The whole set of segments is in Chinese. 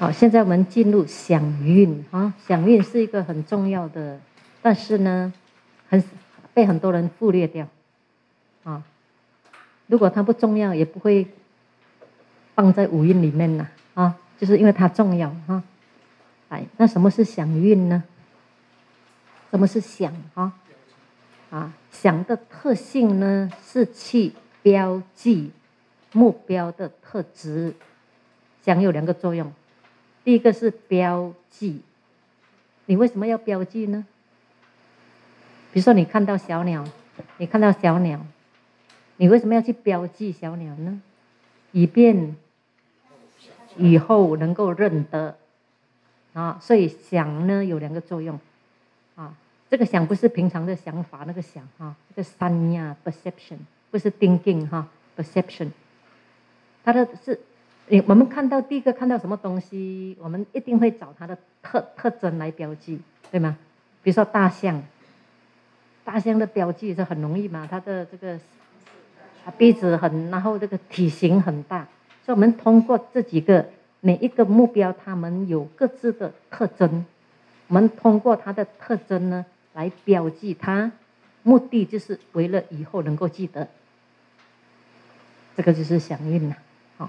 好，现在我们进入响韵啊，响韵是一个很重要的，但是呢，被很多人忽略掉啊。如果它不重要，也不会放在五韵里面了啊，就是因为它重要啊。哎，那什么是响韵呢？什么是响啊？响的特性呢，是去标记目标的特质。响有两个作用，第一个是标记。你为什么要标记呢？比如说你看到小鸟，你为什么要去标记小鸟呢？以便以后能够认得啊。所以想呢有两个作用啊。这个想不是平常的想法那个想啊，这个三呀 perception 不是 thinking 哈 perception， 它的是我们看到第一个看到什么东西，我们一定会找它的特征来标记，对吗？比如说大象的标记是很容易嘛，它的这个鼻子然后这个体型很大，所以我们通过这几个每一个目标，它们有各自的特征，我们通过它的特征呢来标记它，目的就是为了以后能够记得，这个就是响韵了。好，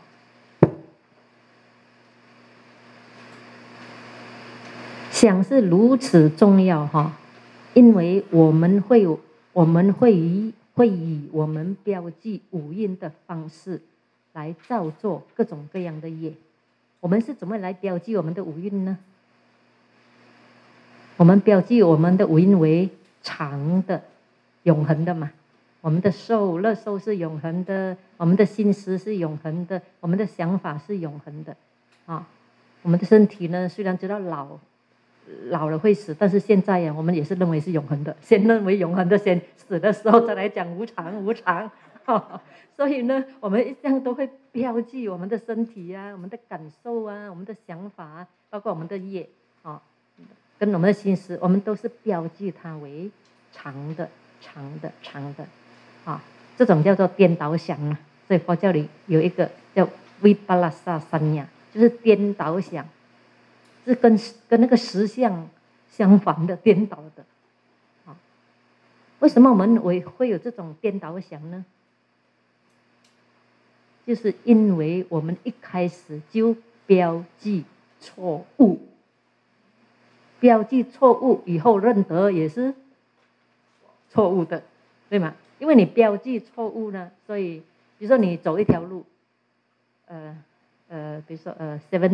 响是如此重要哈，因为我们会以我们标记五韵的方式来造作各种各样的业。我们是怎么来标记我们的五韵呢？我们标记我们的五韵为常的、永恒的嘛。我们的乐受是永恒的，我们的心思是永恒的，我们的想法是永恒的啊。我们的身体呢，虽然知道老了会死，但是现在呀，我们也是认为是永恒的，先认为永恒的，先死的时候再来讲无常。所以呢，我们一向都会标记我们的身体啊，我们的感受啊，我们的想法啊，包括我们的业啊，跟我们的心思，我们都是标记它为常的啊，这种叫做颠倒想啊。所以佛教里有一个叫 Vipallasa Sanya， 就是颠倒想，是跟那个实相相反的、颠倒的啊。为什么我们会有这种颠倒想呢？就是因为我们一开始就标记错误，标记错误以后认得也是错误的，对吗？因为你标记错误呢，所以比如说你走一条路，比如说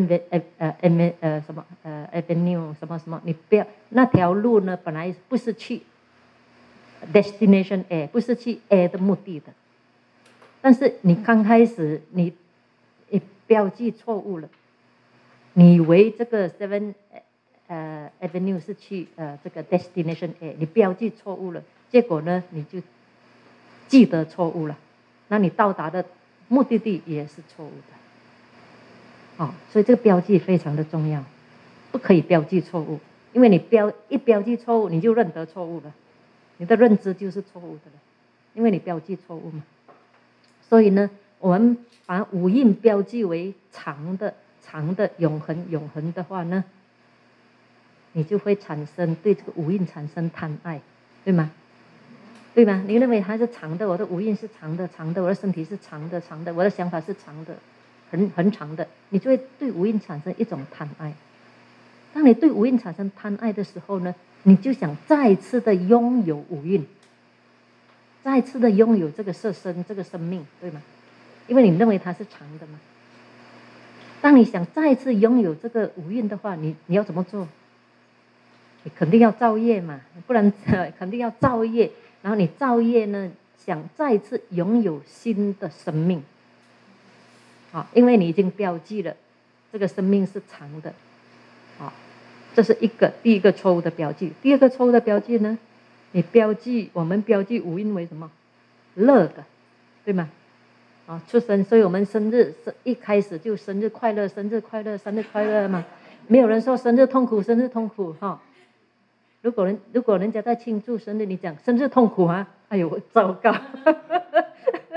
Avenue 什么，你标那条路呢，本来不是去 destination A， 不是去 A 的目的的，但是你刚开始你标记错误了，你以为这个 Avenue 是去这个 destination A， 你标记错误了，结果呢你就记得错误了，那你到达的目的地也是错误的。所以这个标记非常的重要，不可以标记错误，因为你一标记错误，你就认得错误了，你的认知就是错误的了，因为你标记错误嘛。所以呢，我们把五蕴标记为常的、永恒的话呢，你就会对这个五蕴产生贪爱，对吗？对吗？你认为它是长的，我的五蕴是长的，我的身体是长的，我的想法是长的，很长的，你就会对五蕴产生一种贪爱。当你对五蕴产生贪爱的时候呢，你就想再次的拥有五蕴，再次的拥有这个色身，这个生命，对吗？因为你认为它是长的嘛。当你想再次拥有这个五蕴的话，你要怎么做？你肯定要造业嘛，不然肯定要造业。然后你造业呢，想再次拥有新的生命，因为你已经标记了这个生命是长的，这是第一个错误的标记。第二个错误的标记呢，我们标记五蕴为什么？乐的，对吗？出生，所以我们生日一开始就生日快乐嘛，没有人说生日痛苦哈。如果人家在庆祝生日，你讲生日痛苦啊，哎呦糟糕，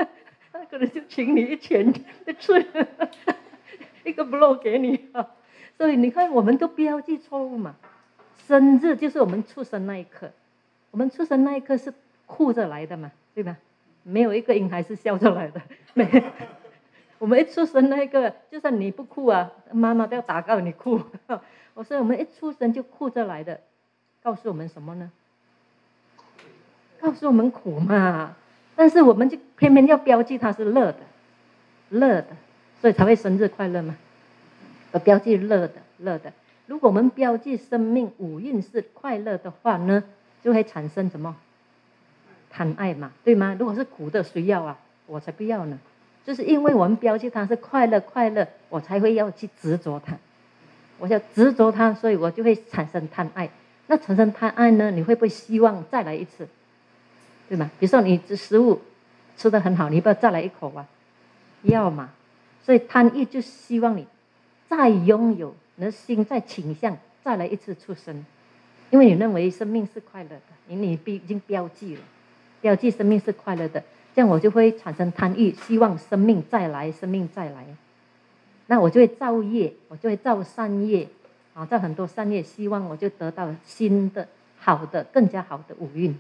那可能就请你一拳一个 blow 给你啊。 所以你看，我们都标记错误嘛。生日就是我们出生那一刻，我们出生那一刻是哭着来的嘛，对吧？没有一个婴孩是笑着来的，没。我们一出生那个，就算你不哭啊，妈妈都要祷告你哭。所以我们一出生就哭着来的，告诉我们什么呢？告诉我们苦嘛。但是我们就偏偏要标记它是乐的，乐的，所以才会生日快乐嘛。标记乐的，乐的。如果我们标记生命五蕴是快乐的话呢，就会产生什么？贪爱嘛，对吗？如果是苦的，谁要啊？我才不要呢。就是因为我们标记它是快乐，快乐，我才会要去执着它。我要执着它，所以我就会产生贪爱。那产生贪爱呢，你会不会希望再来一次？对吗？比如说你这食物吃得很好，你要不要再来一口啊？要嘛。所以贪欲就希望你再拥有，你的心再倾向再来一次出生，因为你认为生命是快乐的，你已经标记了，标记生命是快乐的，这样我就会产生贪欲，希望生命再来，生命再来。那我就会造业，我就会造善业啊，造很多善业，希望我就得到新的、好的、更加好的五蕴。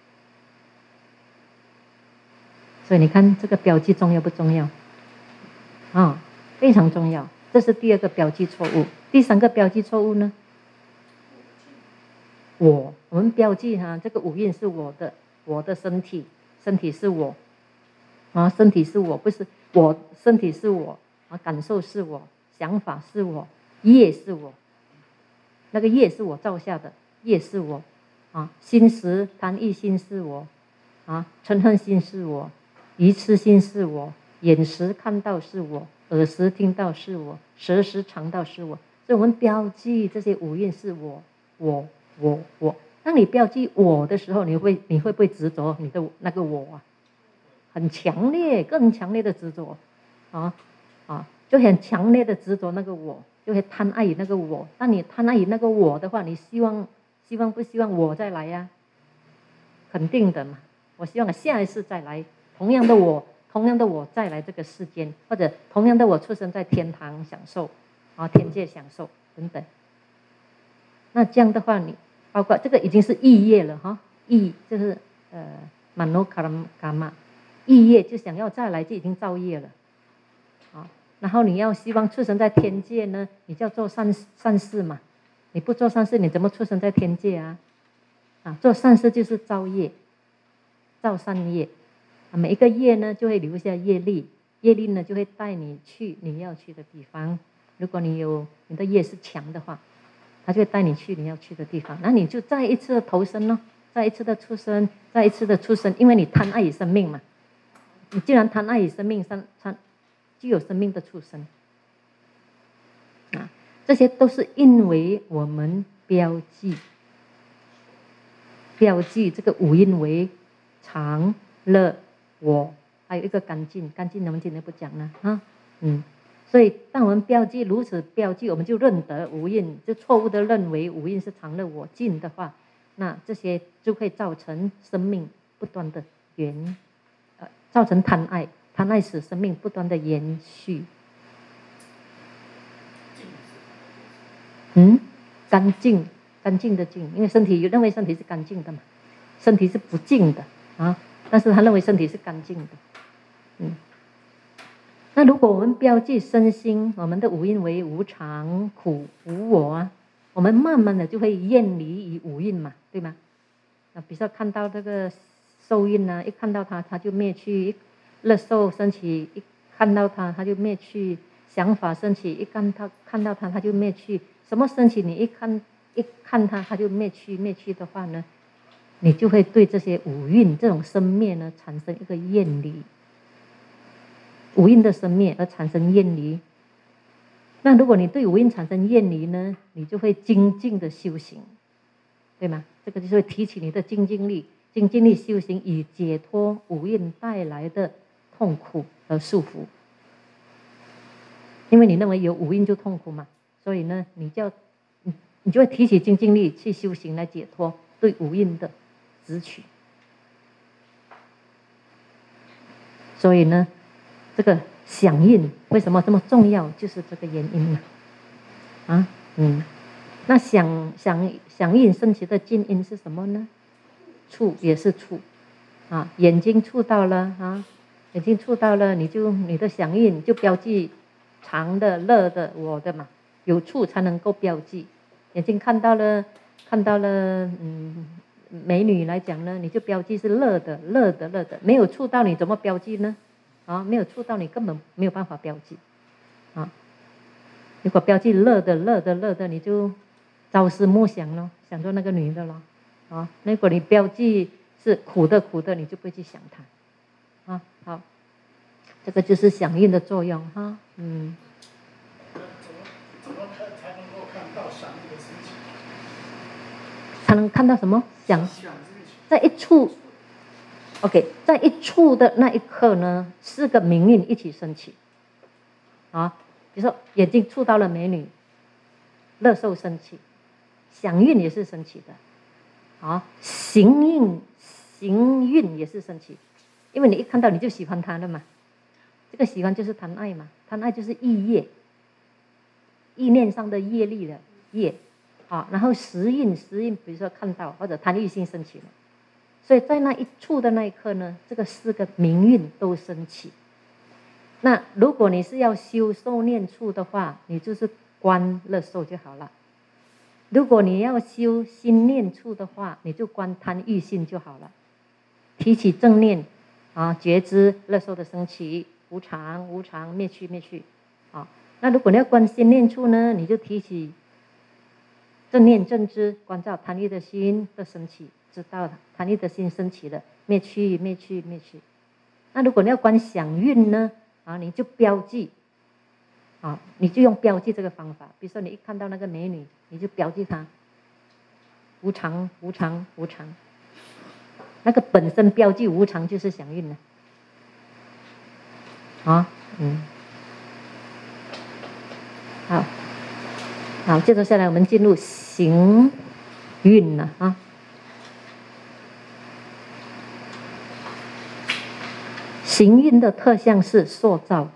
所以你看这个标记重要不重要？啊，非常重要。这是第二个标记错误。第三个标记错误呢？我们标记这个五蕴是我的，我的身体，身体是我啊，身体是我，不是我，身体是我啊，感受是我，想法是我，业是我，那个业是我造下的，业是我啊，心识贪欲心是我啊，嗔恨心是我，愚痴心是我，眼识看到是我，耳识听到是我，舌识尝到是我。所以我们标记这些五蕴是我。当你标记我的时候，你会不会执着你的那个我啊？很强烈，更强烈的执着就很强烈的执着那个我，就会贪爱于那个我。当你贪爱于那个我的话，你希望不希望我再来呀？肯定的嘛。我希望下一次再来，同样的我再来这个世间，或者同样的我出生在天堂享受天界享受等等。那这样的话，你包括这个已经是意业了意就是mano karma，意业就想要再来，就已经造业了然后你要希望出生在天界呢，你就要做善事嘛。你不做善事，你怎么出生在天界啊？做善事就是造业，造善业每一个业呢就会留下业力，业力呢就会带你去你要去的地方。如果你的业是强的话，他就会带你去你要去的地方，那你就再一次的投生咯，再一次的出生，再一次的出生，因为你贪爱于生命嘛。你既然贪爱于生命，就有生命的出生这些都是因为我们标记这个五蕴为常、乐、我，还有一个干净，我们今天不讲了所以当我们如此标记，我们就认得五蕴，就错误的认为五蕴是常乐我净的话，那这些就会造成生命不断的造成贪爱使生命不断的延续。干净的净，因为身体认为身体是干净的嘛，身体是不净的但是他认为身体是干净的。那如果我们标记身心，我们的五蕴为无常、苦、无我我们慢慢的就会厌离于五蕴嘛，对吗？比如说看到这个受蕴一看到它就灭去；乐受升起，一看到它就灭去；想法升起，一看到它就灭去。什么升起，你一看它就灭去的话呢，你就会对这些五蕴这种生灭呢产生一个厌离。五蕴的生灭而产生厌离。那如果你对五蕴产生厌离呢，你就会精进的修行，对吗？这个就是会提起你的精进力修行，以解脱五蕴带来的痛苦和束缚。因为你认为有五蕴就痛苦嘛，所以呢，你就会提起精进力去修行来解脱对五蕴的执取。所以呢，这个响应为什么这么重要，就是这个原因啊，那响应升起的静音是什么呢？触也是触，啊，眼睛触到了啊，眼睛触到了，你的响应就标记长的、热的、我的嘛，有触才能够标记。眼睛看到了，美女来讲呢，你就标记是热的，没有触到你怎么标记呢？啊，没有触到你根本没有办法标记，啊，如果标记热的，你就朝思暮想咯，想着那个女的咯，啊，如果你标记是苦的，你就不会去想她，啊，好，这个就是响应的作用哈， 怎么看才能够看到响应的升起？ 才能看到什么响？在一处 ，OK， 在一处的那一刻呢，4个名运一起升起，啊，比如说眼睛触到了美女，乐受升起，响运也是升起的，啊，行运也是升起，因为你一看到你就喜欢他了嘛，这个喜欢就是贪爱嘛，贪爱就是意业，意念上的业力的业，啊，然后时运，比如说看到或者贪欲心升起了，所以在那一处的那一刻呢，这个4个名运都升起。那如果你是要修受念处的话，你就是观乐受就好了。如果你要修心念处的话，你就观贪欲心就好了。提起正念啊，觉知乐受的升起，无常灭去啊。那如果你要观心念处呢，你就提起正念正知，关照贪欲的心的升起，知道贪欲的心升起了，灭去。那如果你要观响运呢，啊，你就标记，啊，你就用标记这个方法。比如说你一看到那个美女，你就标记她无常。那个本身标记无常就是响运了，啊，好，接着下来我们进入行运了啊。行运的特相是塑造、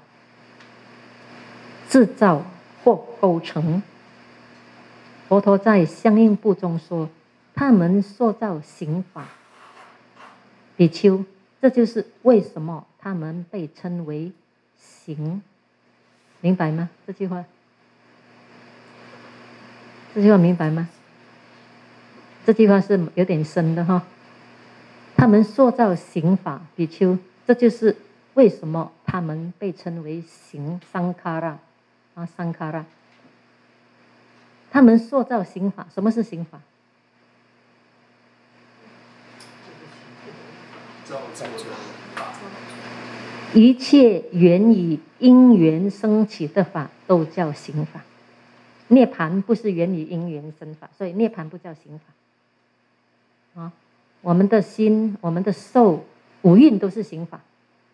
制造或构成。佛陀在相应部中说，他们塑造行法。比丘，这就是为什么他们被称为行，明白吗？这句话明白吗？这句话是有点深的哈。他们塑造行法，比丘，这就是为什么他们被称为行桑卡拉啊，桑卡拉。他们塑造行法，什么是行法？一切源于因缘升起的法都叫行法。涅槃不是源于因缘生法，所以涅槃不叫行法。啊，我们的心、我们的受、五蕴都是行法，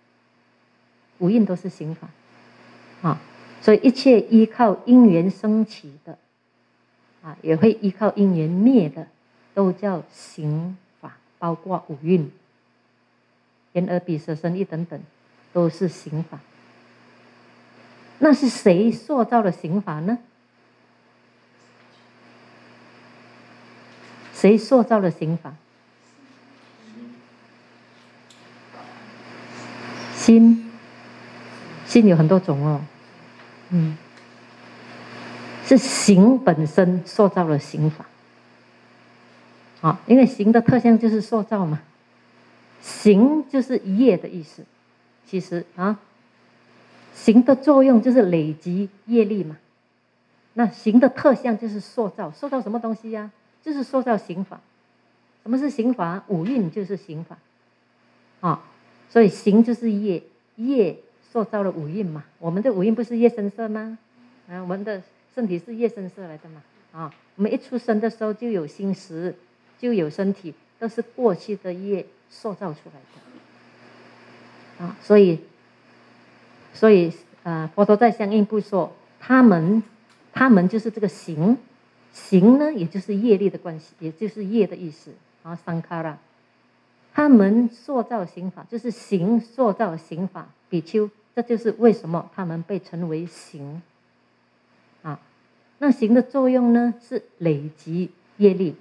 啊，所以一切依靠因缘升起的，啊，也会依靠因缘灭的，都叫行法，包括五蕴、眼耳鼻舌身意等等，都是行法。那是谁塑造了行法呢？谁塑造了行法？心有很多种哦，是行本身塑造了行法，啊，因为行的特性就是塑造嘛，行就是业的意思，其实啊，行的作用就是累积业力嘛，那行的特性就是塑造什么东西呀？就是塑造行法。什么是行法？五蕴就是行法，啊，所以行就是业，业塑造了五蕴嘛。我们的五蕴不是业生色吗？啊，我们的身体是业生色来的嘛。啊，我们一出生的时候就有心识，就有身体，都是过去的业塑造出来的。啊，所以佛陀在相应部说，他们就是这个行呢，也就是业力的关系，也就是业的意思。啊，桑卡拉，他们塑造行法，就是行塑造行法，比丘，这就是为什么他们被称为行。啊， 那行的作用呢，是累积业力，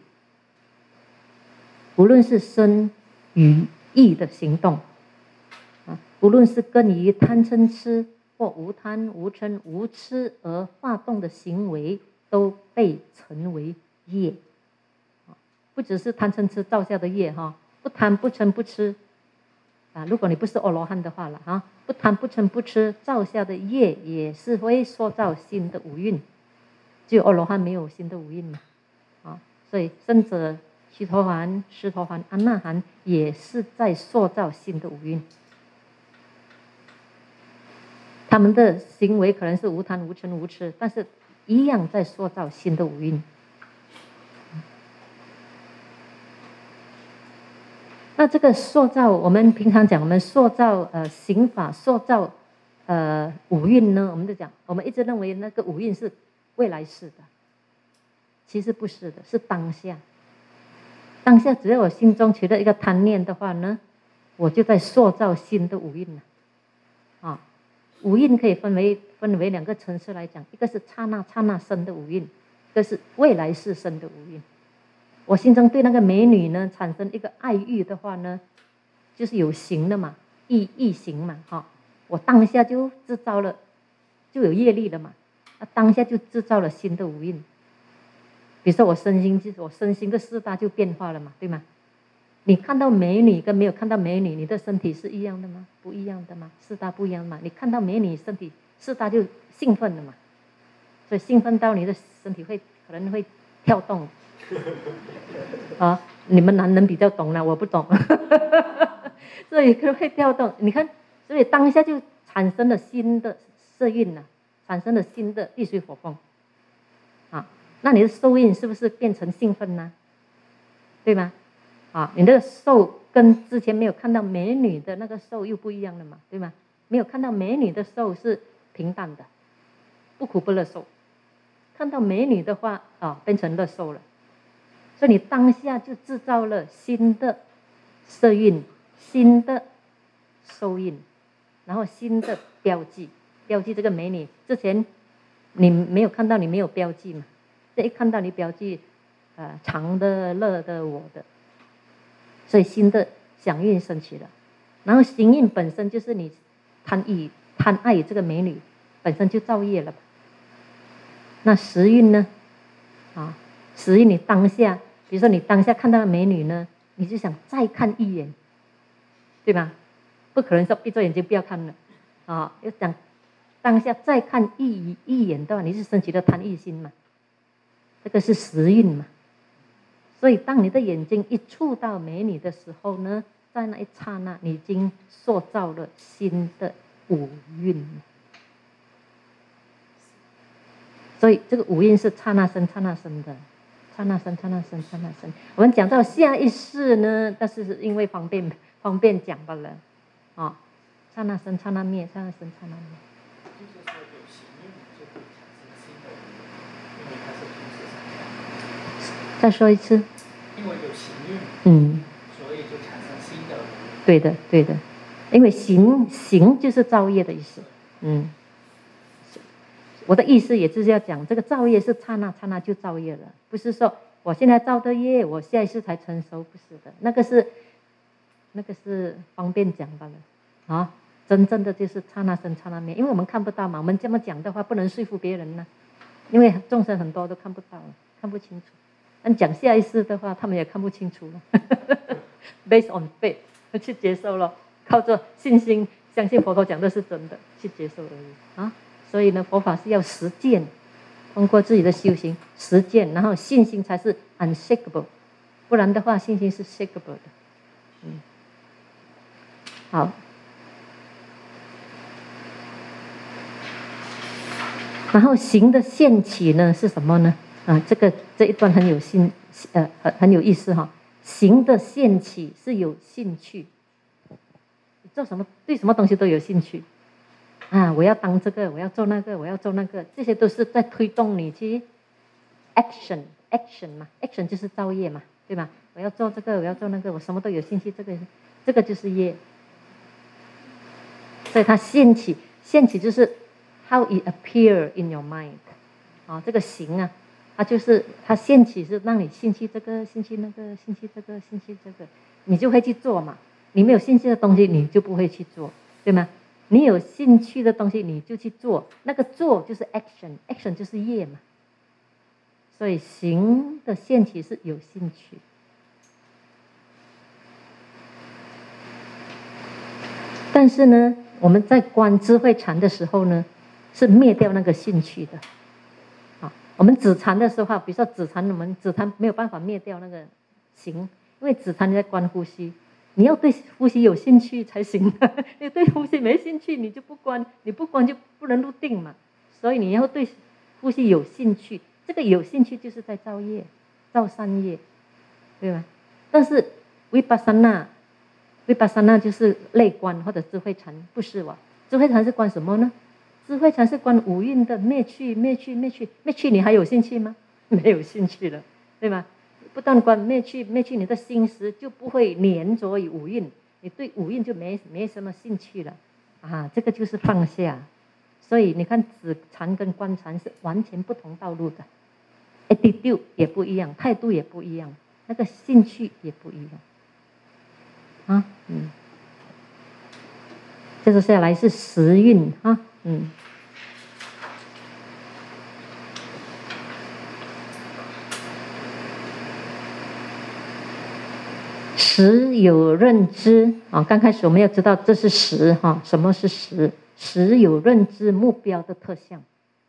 无论是身语意的行动无论是根于贪嗔痴或无贪无嗔无痴而发动的行为，都被称为业。不只是贪嗔痴造下的业不贪不嗔不痴如果你不是阿罗汉的话了不贪不嗔不痴造下的业也是会塑造新的五蕴，只有阿罗汉没有新的五蕴嘛所以圣者须陀洹、尸陀洹、阿那含也是在塑造新的五蕴。他们的行为可能是无贪无嗔无痴，但是一样在塑造新的五蕴。那这个塑造，我们平常讲我们塑造行法，塑造五蕴呢，我们就讲我们一直认为那个五蕴是未来世的，其实不是的，是当下。当下只要我心中起了一个贪念的话呢，我就在塑造新的五蕴了五蕴可以分为两个层次来讲，一个是刹那刹那生的五蕴，一个是未来世生的五蕴。我心中对那个美女呢产生一个爱欲的话呢，就是有形的嘛，意形嘛我当下就制造了，就有业力了嘛，当下就制造了新的五蕴。比如说我身心的四大就变化了嘛，对吗？你看到美女跟没有看到美女，你的身体是一样的吗？不一样的嘛，四大不一样嘛。你看到美女身体四大就兴奋了嘛，所以兴奋到你的身体可能会跳动你们男人比较懂了，我不懂所以可能会跳动。你看，所以当下就产生了新的色蕴产生了新的地水火风那你的受蕴是不是变成兴奋呢？对吗？你的受跟之前没有看到美女的那个受又不一样了嘛，对吗？没有看到美女的受是平淡的，不苦不乐受，看到美女的话变成乐受了。所以你当下就制造了新的色蕴、新的受蕴，然后新的标记这个美女。之前你没有看到，你没有标记嘛，这一看到你标记长的、乐的、我的，所以新的想蕴升起了。然后行蕴本身就是你贪爱这个美女，本身就造业了吧。那识蕴呢识蕴你当下，比如说你当下看到美女呢，你就想再看一眼，对吧？不可能说闭着眼睛不要看了要讲当下再看一眼的话，你是升起了贪欲心嘛，这个是识蕴嘛。所以当你的眼睛一触到美女的时候呢，在那一刹那你已经塑造了新的五蕴。所以这个五蕴是刹那生刹那生的，刹那生刹那生刹那生。我们讲到下一世呢，但是因为方便讲罢了刹那生刹那灭，刹那生刹那灭。 就是说有行蕴就会产生新的五蕴，因为它是同时上下。 再说一次。 因为有行蕴所以就产生新的五蕴。 对的对的，因为行就是造业的意思我的意思也就是要讲，这个造业是刹那刹那就造业了，不是说我现在造的业我下一世才成熟，不是的，那个是方便讲罢了真正的就是刹那生刹那灭。因为我们看不到嘛，我们这么讲的话不能说服别人呢，因为众生很多都看不到，看不清楚。但讲下一世的话，他们也看不清楚了based on faith 去接受了，靠着信心相信佛陀讲的是真的，去接受而已所以呢，佛法是要实践，通过自己的修行实践，然后信心才是 unshakable， 不然的话信心是 shakable 的好，然后行的现起呢是什么呢这一段很有意思行的现起是有兴趣，做什么对什么东西都有兴趣我要当这个，我要做那个，我要做那个，这些都是在推动你去 action 嘛 ，action 就是造业嘛，对吧？我要做这个，我要做那个，我什么都有兴趣，这个就是业。所以它现起就是 how it appear in your mind， 这个行啊，它就是它现起是让你兴趣这个，兴趣那个，兴趣这个，兴趣这个，你就会去做嘛。你没有兴趣的东西，你就不会去做，对吗？你有兴趣的东西，你就去做，那个做就是 action 就是业嘛。所以行的现起是有兴趣。但是呢，我们在观智慧禅的时候呢，是灭掉那个兴趣的。我们止禅的时候，比如说止禅，我们止禅没有办法灭掉那个行，因为止禅你在观呼吸，你要对呼吸有兴趣才行的。你对呼吸没兴趣，你就不观，你不观就不能入定嘛。所以你要对呼吸有兴趣，这个有兴趣就是在造业，造善业，对吧？但是Vipassana就是内观或者智慧禅，不是吧？智慧禅是观什么呢？智慧禅是观五蕴的灭去，你还有兴趣吗？没有兴趣了，对吗？不但观灭去，你的心识就不会黏着于五蕴，你对五蕴就没什么兴趣了这个就是放下。所以你看止禅跟观禅是完全不同道路的 ，attitude 也不一样，态度也不一样，那个兴趣也不一样接着下来是时运时有认知刚开始我们要知道这是时什么是时？时有认知目标的特相，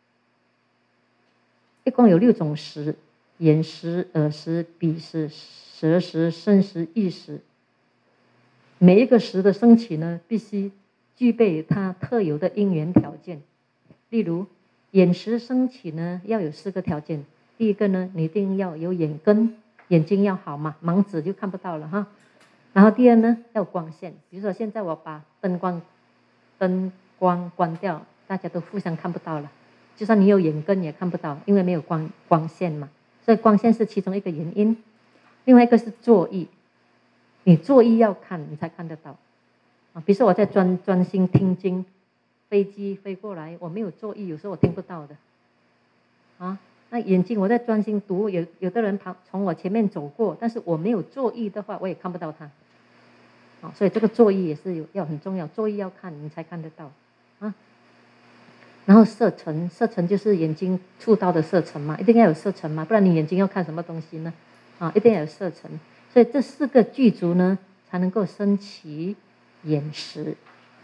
一共有6种时：眼识、耳识、鼻识、舌识、身识、意识。每一个时的升起呢，必须具备它特有的因缘条件。例如眼识升起呢，要有4个条件。第一个呢，你一定要有眼根，眼睛要好嘛，盲子就看不到了然后第二呢，要有光线。比如说现在我把灯光关掉，大家都互相看不到了，就算你有眼根也看不到，因为没有光线嘛。所以光线是其中一个原因。另外一个是作意，你作意要看，你才看得到比如说我在专心听经，飞机飞过来，我没有作意，有时候我听不到的那眼睛我在专心读，有的人从我前面走过，但是我没有作意的话，我也看不到他所以这个作意也是要很重要，作意要看你才看得到然后色尘就是眼睛触到的色尘嘛，一定要有色尘嘛，不然你眼睛要看什么东西呢一定要有色尘。所以这4个具足呢，才能够升起眼识。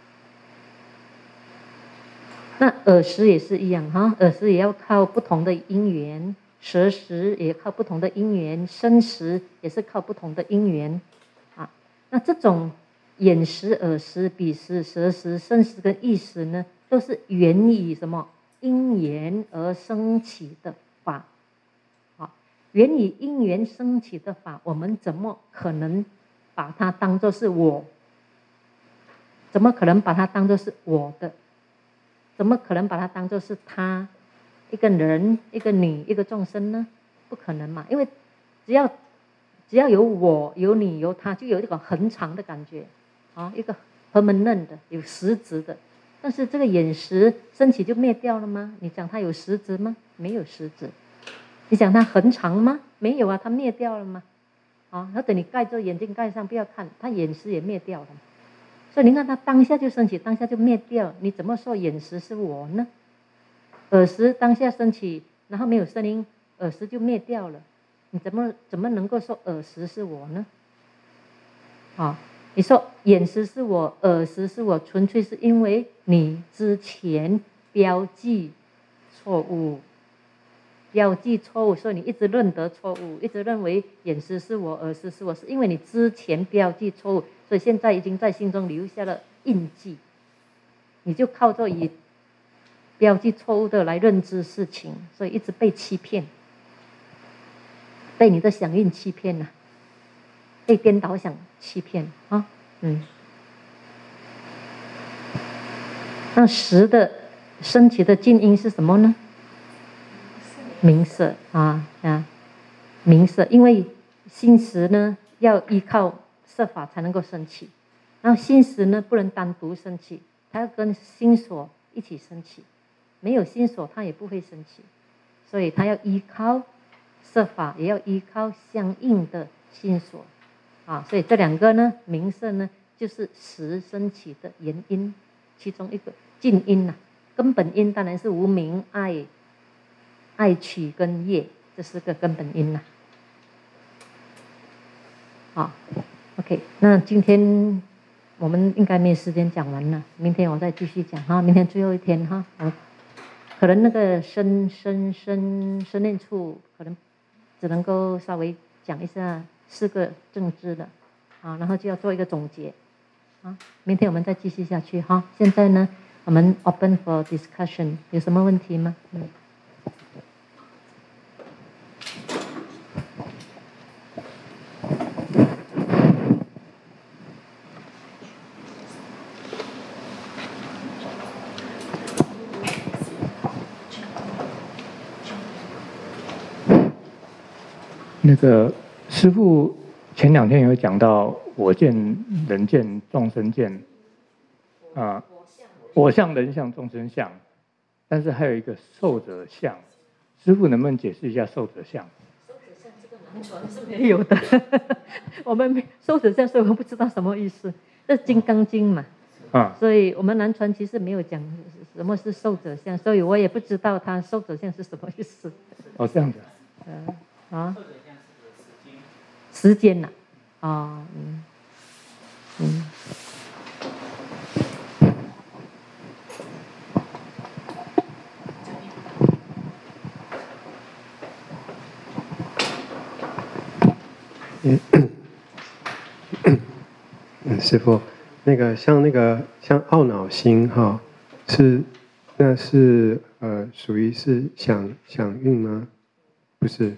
那耳识也是一样耳识也要靠不同的因缘，舌识也靠不同的因缘，身识也是靠不同的因缘那这种眼识、耳识、鼻识、舌识、身识跟意识呢，都是源于什么因缘而升起的法源于因缘升起的法，我们怎么可能把它当作是我？怎么可能把它当作是我的？怎么可能把它当作是他？一个人、一个你、一个众生呢？不可能嘛！因为只要有我、有你、有他，就有一种恒常的感觉一个permanent的、有实质的。但是这个眼识升起就灭掉了吗？你讲它有实质吗？没有实质。你讲它恒常吗？没有它灭掉了吗？那等你盖着眼睛盖上不要看，它眼识也灭掉了。所以你看它当下就升起，当下就灭掉，你怎么说眼识是我呢？耳识当下升起，然后没有声音，耳识就灭掉了，你怎么能够说耳识是我呢？你说眼识是我，耳识是我，纯粹是因为你之前标记错误，所以你一直认得错误，一直认为眼识是我，耳识是我，是因为你之前标记错误，所以现在已经在心中留下了印记，你就靠着以标记错误的来认知事情，所以一直被欺骗，被你的响应欺骗了被颠倒想欺骗那识的升起的静因是什么呢？名色名色，因为心识呢要依靠色法才能够升起，然后心识呢不能单独升起，它要跟心所一起升起，没有心所它也不会升起。 所以他要依靠色法，也要依靠相应的心所啊。所以这两个呢，名色呢，就是识升起的原因，其中一个近因呐。根本因当然是无明、爱取跟业，这是个根本因呐。好 ，OK， 那今天我们应该没时间讲完了，明天我再继续讲哈。明天最后一天哈，可能那个生念处可能只能够稍微讲一下4个正知的啊，然后就要做一个总结啊。明天我们再继续下去哈。现在呢，我们 open for discussion， 有什么问题吗？ 那个师父前2天有讲到我见、人见、众生见，我相、人相、众生相，但是还有一个受者相，师父能不能解释一下受者相？ 受者相这个南传是没有的，我们受者相，所以我们不知道什么意思。这《金刚经》嘛，所以我们南传其实没有讲什么是受者相，所以我也不知道他受者相是什么意思。 哦，这样子。 时间呐， 师父，像懊恼心哈，那是属于是想运吗？不是。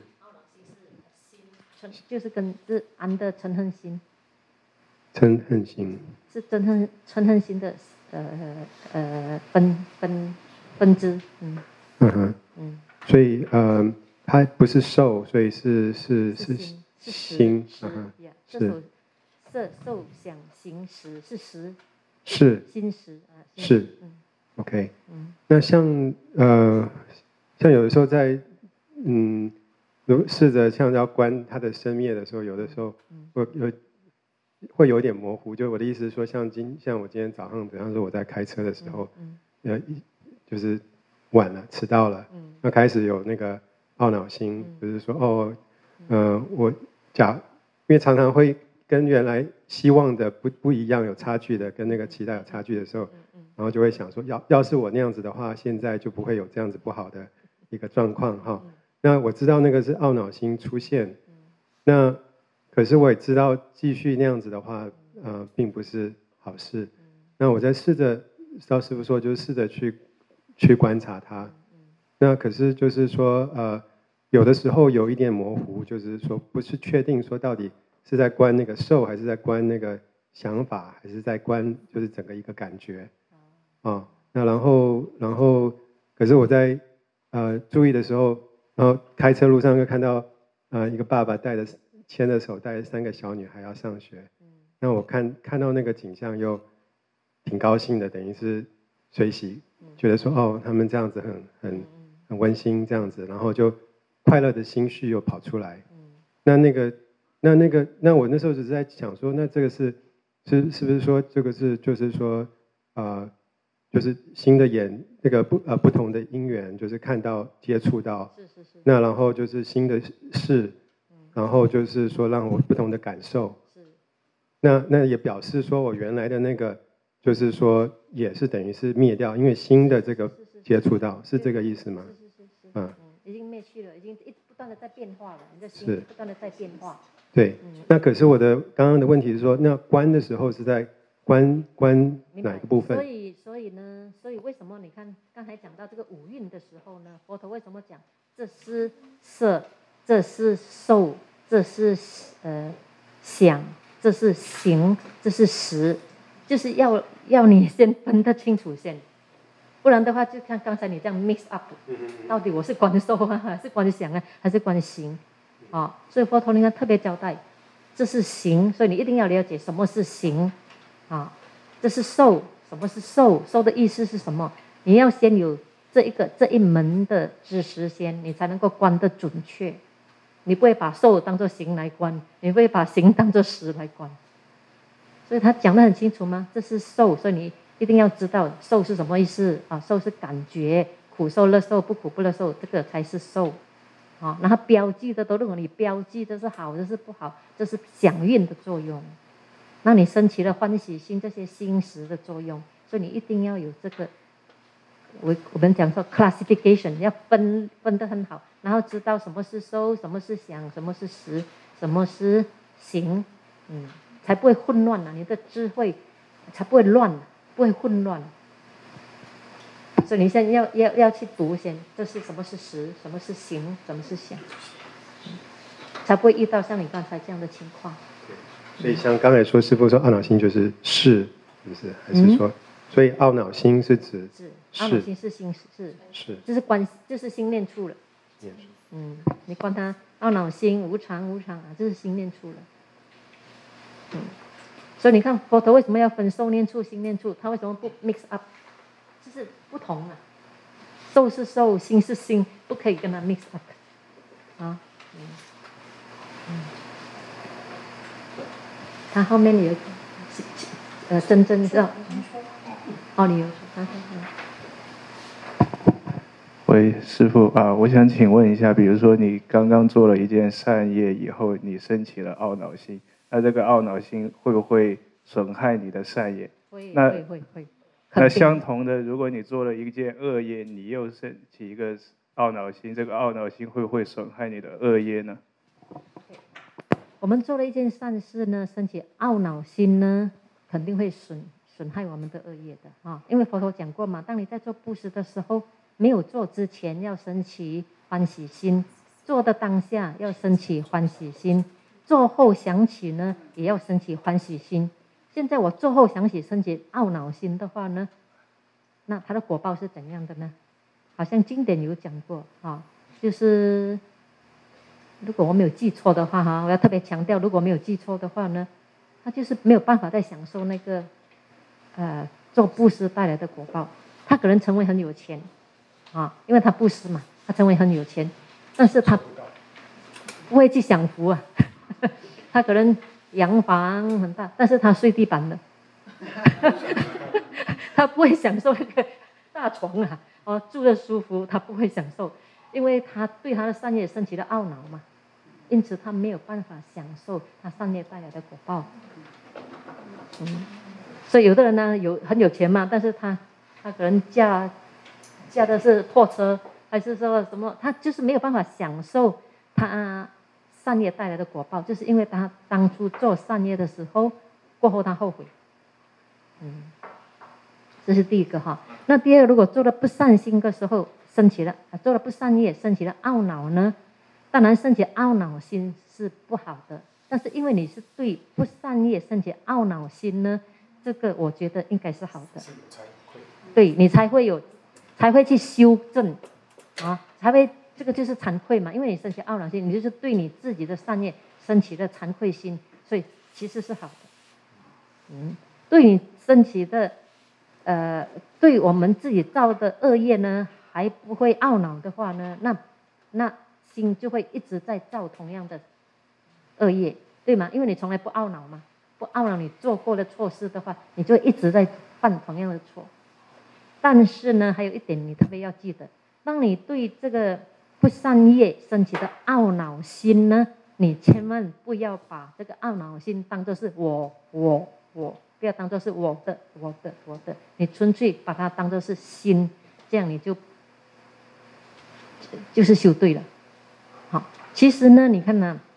就是是安的嗔恨心， 嗔恨心是嗔恨心的分支， 所以它不是受，所以是心， 是色受想行识是识， 是心识是，OK，那像有的时候在试着像要观它的生灭的时候，有的时候会有点模糊。就我的意思是说，像我今天早上，比方说我在开车的时候，就是晚了，迟到了，那开始有那个懊恼心，就是说因为常常会跟原来希望的不一样，有差距的，跟那个期待有差距的时候，然后就会想说，要是我那样子的话，现在就不会有这样子不好的一个状况哈。那我知道那个是懊恼心出现，那可是我也知道继续那样子的话，并不是好事。那我在试着，照师父说，就是试着去观察它。那可是就是说，有的时候有一点模糊，就是说不是确定说到底是在观那个受，还是在观那个想法，还是在观就是整个一个感觉那然后可是我在注意的时候。然后开车路上就看到一个爸爸牵着手带着3个小女孩要上学，那我看到那个景象又挺高兴的，等于是随喜，觉得说他们这样子很温馨这样子，然后就快乐的心绪又跑出来。那我那时候只是在想说，那这个是不是说这个是就是说就是新的那个不同的因缘，就是看到接触到， 是。 那然后就是新的事，然后就是说让我不同的感受。是。那也表示说我原来的那个，就是说也是等于是灭掉，因为新的这个接触到，是这个意思吗？ 是。已经灭去了，已经不断的在变化了，你的心不断的在变化。 对。那可是我的刚刚的问题是说，那观的时候是在观哪个部分？ 所以为什么你看刚才讲到这个五蕴的时候呢？佛陀为什么讲这是色，这是受，这是想，这是行，这是识，就是要你先分得清楚先，不然的话就像刚才你这样 mix up， 到底我是观受啊，还是观想啊，还是观行所以佛陀你看特别交代，这是行，所以你一定要了解什么是行这是受，什么是受？受的意思是什么？你要先有这一门的知识先，你才能够观得准确。你不会把受当作行来观，你不会把行当作识来观。所以他讲得很清楚吗？这是受，所以你一定要知道受是什么意思啊？受是感觉，苦受、乐受、不苦不乐受，这个才是受啊。然后标记的都认为你标记这是好，这是不好，这是响应的作用。那你升起了欢喜心，这些心识的作用，所以你一定要有这个。我们讲说 classification 要分得很好，然后知道什么是受，什么是想，什么是识，什么是行，才不会混乱啊，你的智慧才不会乱，不会混乱。所以你现在要去读先，这是什么是识，什么是行，什么是想，才不会遇到像你刚才这样的情况。 所以像刚才说师父说懊恼心就是是，是不是？还是说？所以懊恼心是指懊恼心是心是，这是心念处了。你观它懊恼心无常啊，这是心念处了。所以你看佛陀为什么要分受念处、心念处？他为什么不 mix up？ 就是不同啊，受是受，心是心，不可以跟它 mix up 啊。他后面有真正的。你有说， 喂，师父啊，我想请问一下，比如说你刚刚做了一件善业以后，你升起了懊恼心，那这个懊恼心会不会损害你的善业？ 会。 那相同的，如果你做了一件恶业，你又升起一个懊恼心，这个懊恼心会不会损害你的恶业呢？ 我们做了一件善事呢，升起懊恼心呢，肯定会损害我们的恶业的啊，因为佛陀讲过嘛，当你在做布施的时候，没有做之前要升起欢喜心，做的当下要升起欢喜心，做后想起呢也要升起欢喜心。现在我做后想起升起懊恼心的话呢，那它的果报是怎样的呢？好像经典有讲过啊，就是如果我没有记错的话哈，我要特别强调，如果没有记错的话呢，他就是没有办法再享受那个做布施带来的果报。他可能成为很有钱啊，因为他布施嘛，他成为很有钱，但是他不会去享福啊。他可能洋房很大，但是他睡地板的，他不会享受那个大床啊，住得舒服，他不会享受，因为他对他的善业升起了懊恼嘛，因此他没有办法享受他善业带来的果报。所以有的人呢很有钱嘛，但是他可能驾的是破车，还是说什么，他就是没有办法享受他善业带来的果报，就是因为他当初做善业的时候，过后他后悔。这是第一个哈。那第二个，如果做了不善心的时候升起了，做了不善业升起了懊恼呢，当然升起懊恼心是不好的，但是因为你是对不善业升起懊恼心呢，这个我觉得应该是好的，对你才会去修正啊，才会这个就是惭愧嘛，因为你升起懊恼心，你就是对你自己的善业升起了惭愧心，所以其实是好的。对你升起的对我们自己造的恶业呢还不会懊恼的话呢，那心就会一直在造同样的恶业，对吗？因为你从来不懊恼嘛，不懊恼你做过的错事的话，你就一直在犯同样的错。但是呢，还有一点你特别要记得，当你对这个不善业升起的懊恼心呢，你千万不要把这个懊恼心当作是我，不要当作是我的，你纯粹把它当作是心，这样你就是修对了。好，其实呢，你看呢，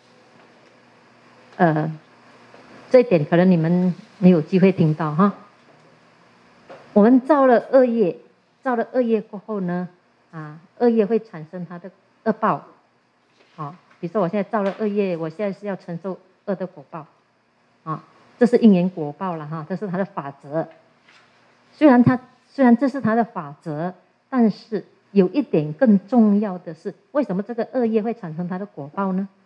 这一点可能你们没有机会听到哈。我们造了恶业过后呢，恶业会产生它的恶报。好，比如说我现在造了恶业，我现在是要承受恶的果报，这是因缘果报了哈，这是它的法则。虽然这是它的法则，但是有一点更重要的是，为什么这个恶业会产生它的果报呢？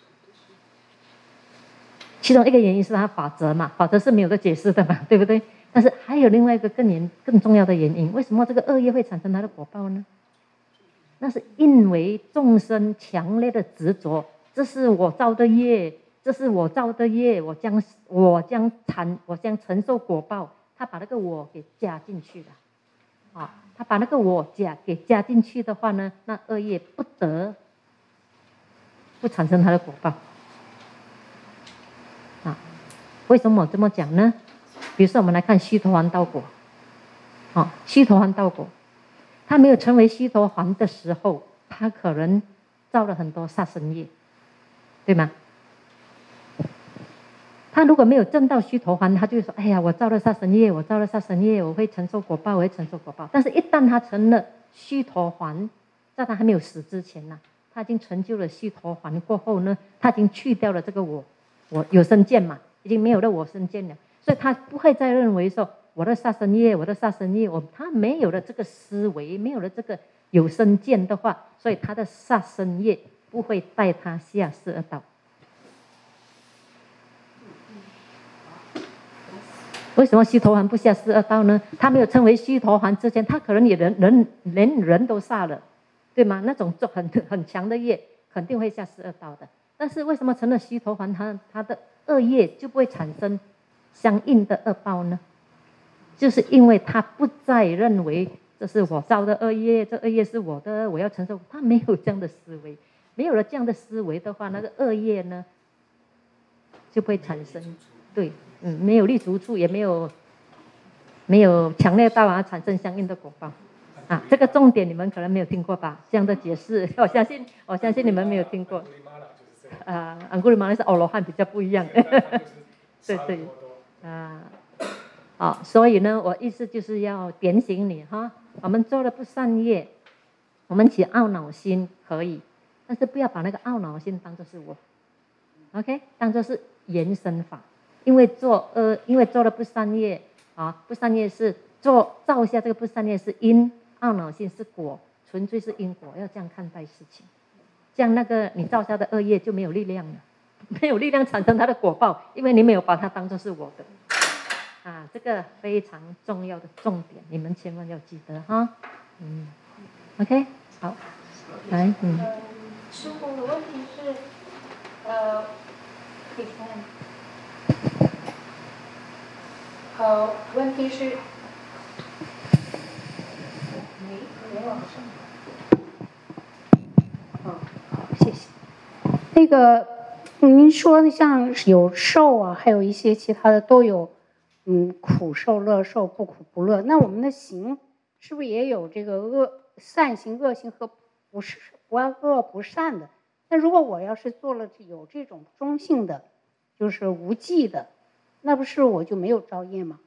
其中一个原因是它法则嘛，法则是没有得解释的嘛，对不对？ 但是还有另外一个更重要的原因，为什么这个恶业会产生它的果报呢？那是因为众生强烈的执着，这是我造的业，这是我造的业，我将承受果报。他把那个我给加进去了，他把那个我给加进去的话呢，那恶业不产生它的果报。为什么我这么讲呢？比如说我们来看须陀洹道果，须陀洹道果，他没有成为须陀洹的时候，他可能造了很多杀生业，对吗？他如果没有证到须陀洹，他就说：“哎呀，我造了杀生业，我造了杀生业，我会承受果报，我会承受果报。”但是，一旦他成了须陀洹，在他还没有死之前呢，他已经成就了须陀洹过后呢，他已经去掉了这个我有身见嘛，已经没有了我身见了，所以他不会再认为说我的杀生业，他没有了这个思维，没有了这个有身见的话，所以他的杀生业不会带他下12道。为什么须陀洹不下12道呢？他没有成为须陀洹之前，他可能也连人都杀了，对吗？那种很强的业肯定会下12道的。但是为什么成了须陀洹，他的恶业就不会产生相应的恶报呢？就是因为他不再认为这是我造的恶业，这恶业是我的，我要承受。他没有这样的思维，没有了这样的思维的话，那个恶业呢就不会产生。对，没有立足处，也没有强烈到产生相应的果报。这个重点你们可能没有听过吧？这样的解释，我相信你们没有听过。安古里玛那是欧罗汉比较不一样。对，所以呢，我意思就是要点醒你哈，我们做了不善业，我们起懊恼心可以，但是不要把那个懊恼心当作是我 ，OK， 当作是延伸法。因为做了不善业不善业是造下这个不善业是因，懊恼心是果，纯粹是因果，要这样看待事情。这样那个你造下的恶业就没有力量了，没有力量产生它的果报，因为你没有把它当作是我的。这个非常重要的重点，你们千万要记得哈。OK， 好，来， 师父的问题是，可以看。问题是，没往上。谢谢。那个，您说像有受还有一些其他的都有，苦受、乐受、不苦不乐。那我们的行是不是也有这个善行、恶行和不恶不善的？那如果我要是做了有这种中性的，就是无记的。那不是我就没有造业吗？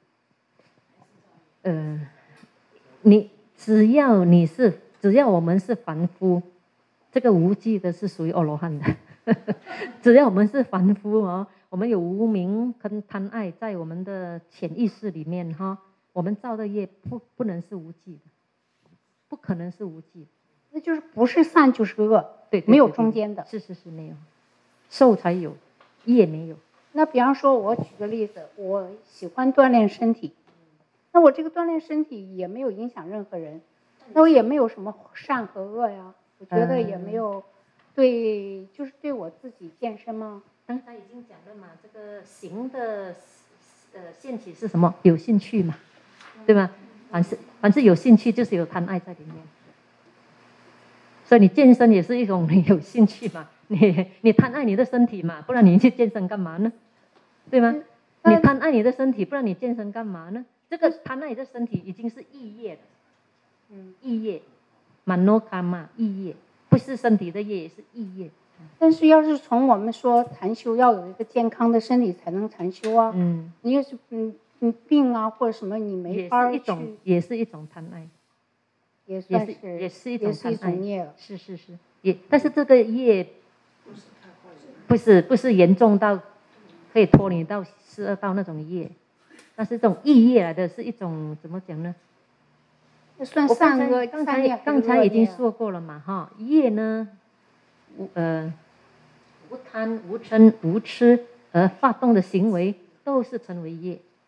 只要我们是凡夫，这个无记的是属于阿罗汉的。只要我们是凡夫我们有无明跟贪爱在我们的潜意识里面我们造的业不能是无记的，不可能是无记的。 那就是不是善就是恶， 对， 没有中间的。 是没有，受才有，业没有。 那比方说，我举个例子，我喜欢锻炼身体，那我这个锻炼身体也没有影响任何人，那我也没有什么善和恶呀，我觉得也没有就是对我自己健身吗？ 刚才已经讲了嘛，这个行的现起是什么？有兴趣嘛，对吧？凡是有兴趣，就是有贪爱在里面。所以你健身也是一种你有兴趣嘛，你贪爱你的身体嘛，不然你去健身干嘛呢？对吗？你贪爱你的身体，不然你健身干嘛呢？这个贪爱你的身体已经是意业了，意业，mano karma 意业，不是身体的业，也是意业。 但是要是从我们说禅修要有一个健康的身体才能禅修啊，你要是病或者什么你没法去， 也是一种贪爱， 也是一种贪爱， 业了。 是，但是这个业不是严重到可以拖你到12道那种业，但是这种意业来的是一种怎么讲呢？ 算善恶。 刚才已经说过了嘛业呢，无贪无嗔无痴而发动的行为都是成为业，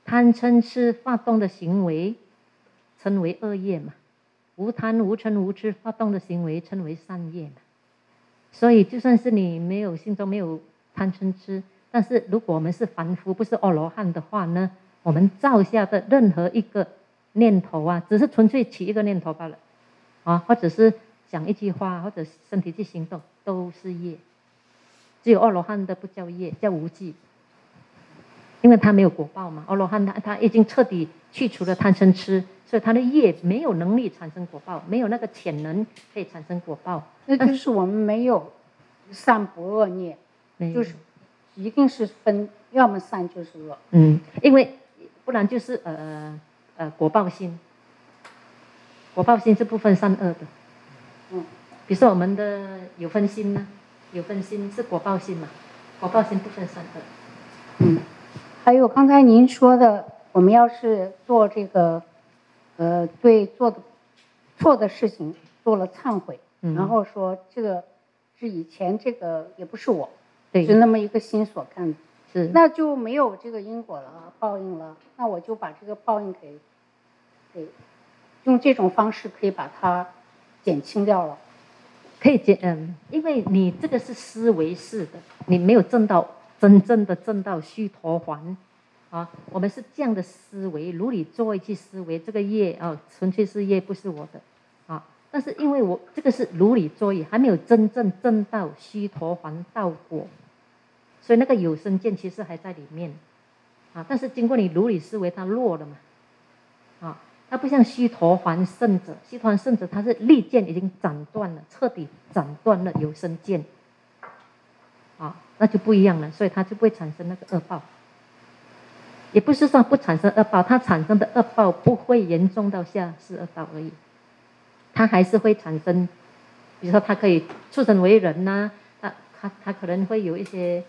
贪嗔痴发动的行为称为恶业嘛，无贪无嗔无痴发动的行为称为善业嘛。所以就算是你没有心中没有贪嗔痴，但是如果我们是凡夫不是阿罗汉的话呢，我们造下的任何一个念头啊，只是纯粹起一个念头罢了啊，或者是讲一句话，或者身体去行动，都是业。只有阿罗汉的不叫业，叫无记，因为他没有果报嘛。阿罗汉他已经彻底去除了贪嗔痴，所以他的业没有能力产生果报，没有那个潜能可以产生果报。 那就是我们没有善不恶念，就是一定是分，要么善就是恶。 因为不然就是果报心，果报心是不分善恶的。比如说我们的有分心呢，有分心是果报心嘛，果报心不分善恶。 还有刚才您说的，我们要是做这个，对做的错的事情做了忏悔，然后说这个是以前这个也不是我，是那么一个心所干的， 是那就没有这个因果了，报应了，那我就把这个报应给用这种方式可以把它减轻掉了。 可以因为你这个是思维式的，你没有真正的证到须陀洹啊。我们是这样的思维，如理作意去思维这个业啊，纯粹是业，不是我的啊。但是因为我这个是如理作意，还没有真正证到须陀洹道果，所以那个有生见其实还在里面啊。但是经过你如理思维，它落了嘛啊。它不像须陀洹圣者，须陀洹圣者他是利剑已经斩断了，彻底斩断了有生剑啊，那就不一样了，所以它就不会产生那个恶报。也不是说不产生恶报，它产生的恶报不会严重到下世恶道而已，它还是会产生，比如说它可以出生为人呐、它可能会有一些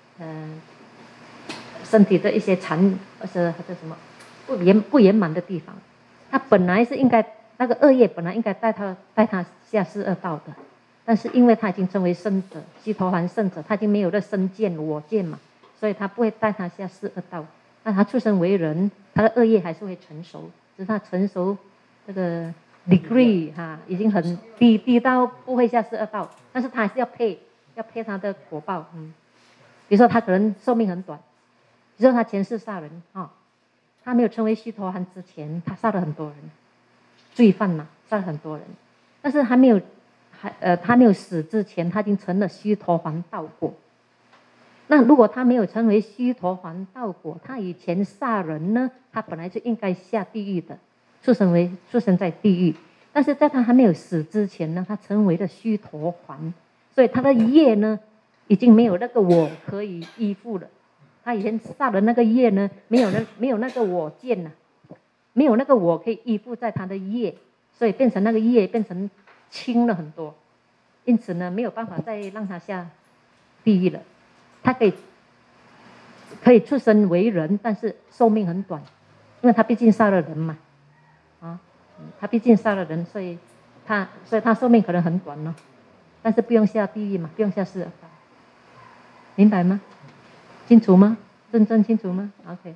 身体的一些残或者叫什么不圆满的地方。他本来是应该那个恶业本来应该带他下世恶道的，但是因为他已经成为圣者，须陀洹圣者，他已经没有了身见我见嘛，所以他不会带他下世恶道。那他出生为人，他的恶业还是会成熟，只是他成熟这个 degree 已经很低到不会下世恶道，但是他还是要配他的果报。比如说他可能寿命很短，比如说他前世杀人他没有成为须陀洹之前，他杀了很多人，罪犯嘛，杀了很多人。但是他没有死之前，他已经成了须陀洹道果。那如果他没有成为须陀洹道果，他以前杀人呢，他本来就应该下地狱的，出生在地狱。但是在他还没有死之前呢，他成为了须陀洹，所以他的业呢，已经没有那个我可以依附了。他以前杀的那个业呢，没有那个我见没有那个我可以依附在他的业，所以变成那个业变成轻了很多，因此呢没有办法再让他下地狱了。他可以出生为人，但是寿命很短，因为他毕竟杀了人嘛他毕竟杀了人，所以他寿命可能很短咯，但是不用下地狱嘛，不用下世恶道，明白吗？清楚吗？真正清楚吗 ？OK。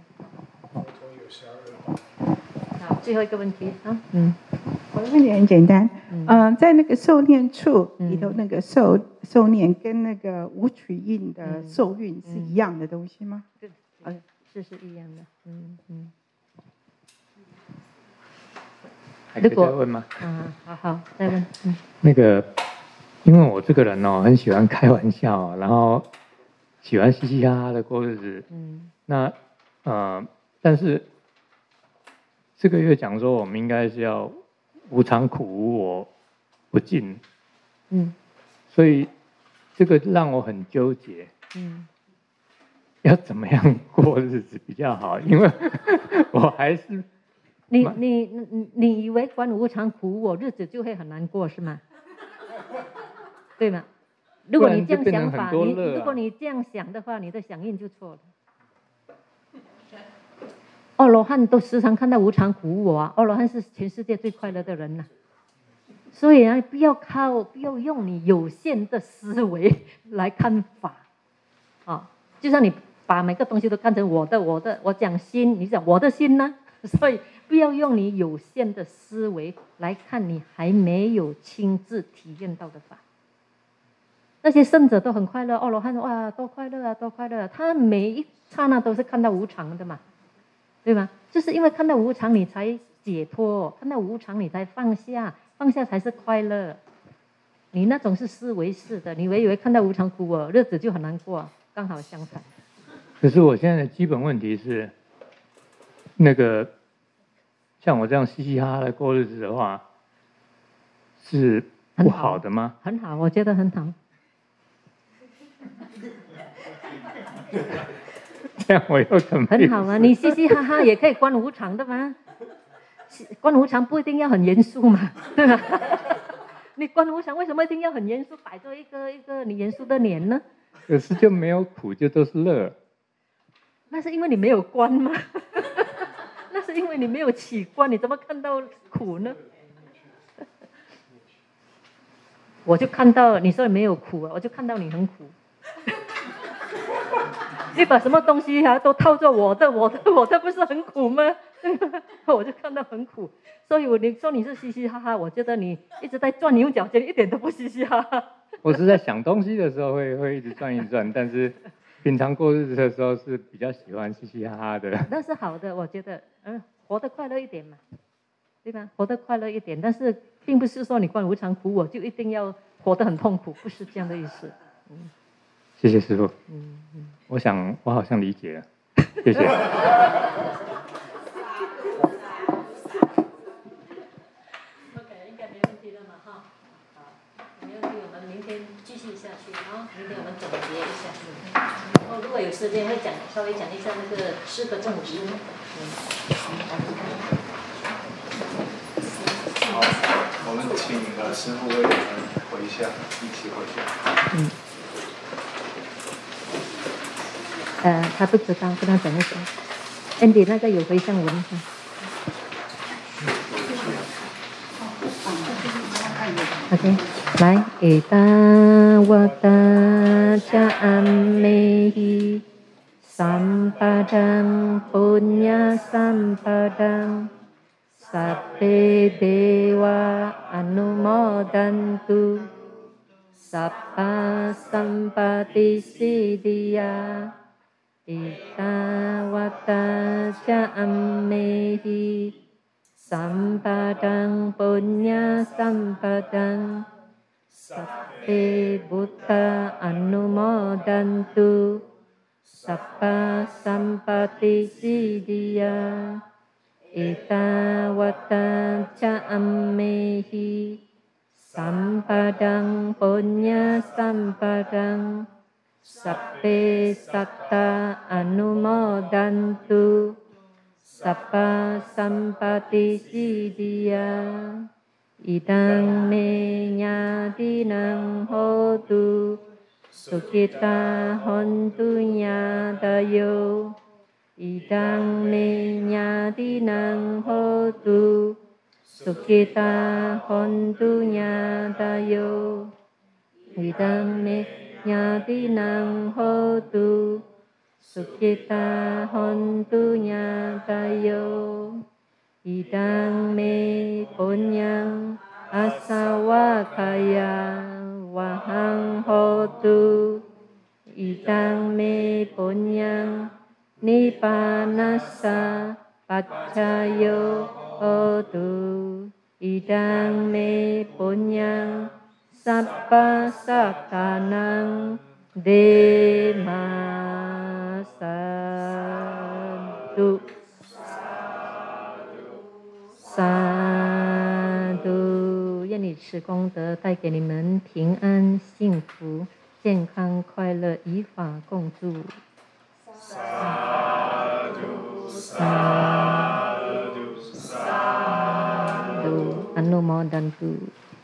好，最后一个问题我的问题很简单，在那个受念处里头，那个受念跟那个无取印的受孕是一样的东西吗？ 是一样的， 还可以再问吗？ 好，再问。 那个，因为我这个人很喜欢开玩笑，然后喜欢嘻嘻哈哈的过日子。那但是这个月讲说我们应该是要无常苦无我不尽。所以这个让我很纠结。要怎么样过日子比较好？因为我还是你以为管无常苦无我，日子就会很难过是吗？对吗？如果你这样想法，如果你这样想的话，你的响应就错了。阿罗汉都时常看到无常苦无我阿罗汉是全世界最快乐的人所以不要用你有限的思维来看法就像你把每个东西都看成我的，我讲心，你讲我的心呢？所以不要用你有限的思维来看你还没有亲自体验到的法。那些圣者都很快乐，阿罗汉哇，多快乐啊，多快乐啊！他每一刹那都是看到无常的嘛，对吗？就是因为看到无常，你才解脱；看到无常，你才放下，放下才是快乐。你那种是思维式的，你以为看到无常苦日子就很难过，刚好相反。 可是我现在的基本问题是，那个像我这样嘻嘻哈哈的过日子的话，是不好的吗？ 很好，我觉得很好。 这样我又怎么？ 很好啊，你嘻嘻哈哈也可以观无常的嘛。观无常不一定要很严肃嘛，对吧？你观无常为什么一定要很严肃，摆着一个你严肃的脸呢？ 可是就没有苦，就都是乐。 那是因为你没有观吗？那是因为你没有起观，你怎么看到苦呢？我就看到你说你没有苦，我就看到你很苦。你把什么东西都套着我的，不是很苦吗？我就看到很苦，所以你说你是嘻嘻哈哈，我觉得你一直在转牛角尖，一点都不嘻嘻哈哈。 我是在想东西的时候会一直转一转，但是平常过日子的时候是比较喜欢嘻嘻哈哈的。 那是好的，我觉得，活得快乐一点嘛，对吧？活得快乐一点，但是并不是说你观无常苦，我就一定要活得很痛苦，不是这样的意思。 谢谢师父。我想我好像理解了，谢谢。 继续下去啊！明天我们总结一下。如果有时间会稍微讲一下那个4个重质。 好，我们请师父为我们回向，一起回向。 他不知道，跟他讲一下。Andy 那个有回向文吗？OK。来，etawata cha ammehi sampadang punya sampadang sabbe dewa anumodantu sabba sampati siddhya etawata cha ammehi sampadang punya sampadang Sabbe Buddha Anumodantu Sabba Sampati Siddhya Etawata Cha Ammehi Sampadang Punya Sampadang Sabbe Satta Anumodantu Sabba Sampati Siddhya Idang me nyadinang hotu sukita hontu nyadayo Idang me nyadinang hotu sukita hontu nyadayo Idang me nyadinang hotu sukita hontu nyadayo Idang me punyang asawakaya wahang hotu Idang me punyang nipanasa pacayo hotu Idang me punyang sabba satanang demasadu萨度，愿你此功德带给你们平安、幸福、健康、快乐，以法共祝。萨度，萨度，萨度，阿耨摩达嘟。